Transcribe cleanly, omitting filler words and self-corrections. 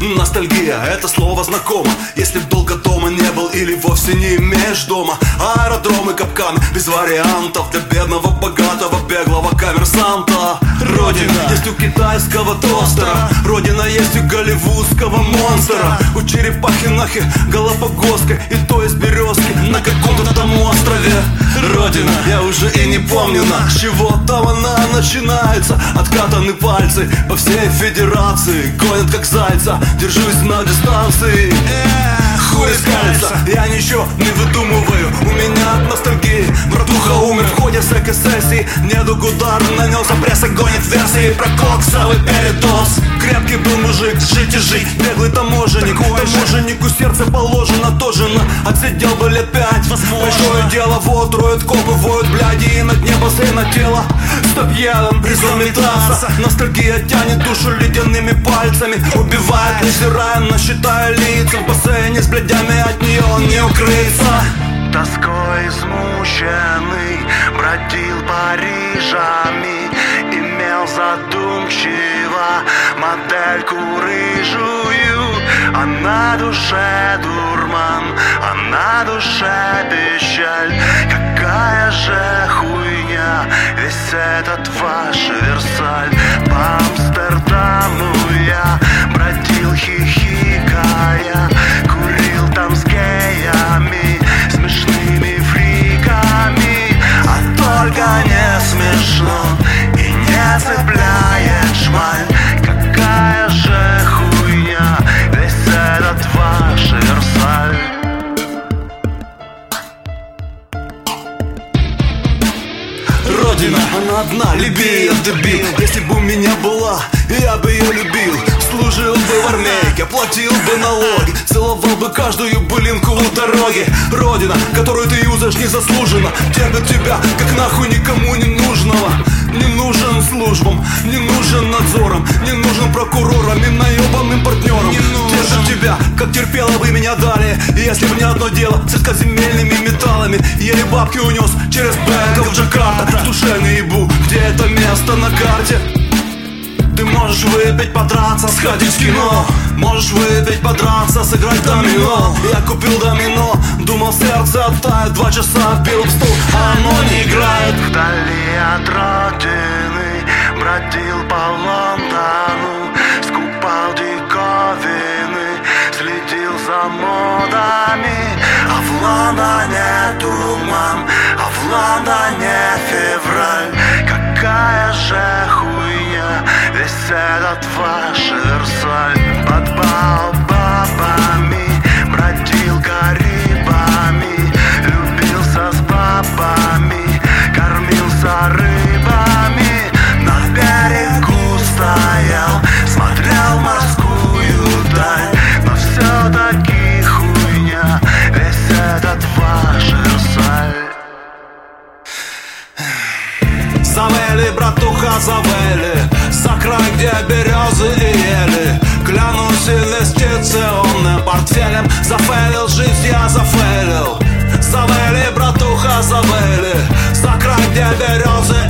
Ностальгия, это слово знакомо. Если б долго дома не был или вовсе не имеешь дома. Аэродромы, капканы, без вариантов. Для бедного, богатого, беглого коммерсанта. Родина есть у китайского тостера. Родина есть у голливудского монстра. У черепахи-нахи, галапагоской. И то из березки на каком-то там острове. Родина, я уже и не помню, с чего там она начинается. Откатаны пальцы по всей федерации. Гонят как зайца, держусь на дистанции. Хуй скалится, я ничего не выдумываю. У меня от ностальгии братуха умер в ходе секс-сессии. Недуг удар нанес, а пресса гонит версии про коксовый передоз. Крепкий был мужик, жить и жить. Беглый таможенник, таможеннику сердце положено тоже на. Отсидел бы лет 5. Большое дело, вот роют копы, воют бляди. И над небо на тело стоп едом, призометаться. Ностальгия тянет душу ледяными пальцами. Убивает, невзирая на считая лица. В бассейне с блядями от нее не укрыться. Тоской измученный бродил Парижами. Имел задумчиво модельку рыжую. А на душе дурман, а на душе печаль. Какая же хуйня весь этот ваш Версаль. По Амстердаму я бродил хихикая. Курил там с геями, смешными фриками. А только не смешно и не цепляет шмаль. Какая же хуйня весь этот ваш Версаль. Родина, она одна, люби ее, дебил. Если бы у меня была, я бы ее любил. Служил бы в армейке, платил бы налоги. Целовал бы каждую былинку у дороги. Родина, которую ты юзаешь незаслуженно. Терпит тебя, как нахуй никому не нужного. Не нужен службам, не нужен надзором. Не нужен прокурорам и наебанным партнерам. Держит тебя, как терпела бы меня далее. И если бы не одно дело с редкоземельными металлами. Еле бабки унес через Бэнков Джакарта. В душе наебу, где это место на карте. Ты можешь выпить, подраться, сходить в кино. Можешь выпить, подраться, сыграть в домино. Я купил домино, думал сердце оттает. 2 часа пил в стол, а оно не играет. Вдали от родины бродил по Лондону. Скупал диковины, следил за модами. А в Лондоне туман, а в Лондоне февраль. Какая же хуйня весь этот ваш Версаль. Под баобабами бродил Карибами. Любился с бабами, кормился рыбами. На берегу стоял, смотрел морскую даль. Но все-таки хуйня весь этот ваш Версаль. Завели, братуха, завели за край, где березы и ели. Клянусь инвестиционным портфелем. Зафейлил жизнь, я зафейлил. Завели, братуха, завели за край, где березы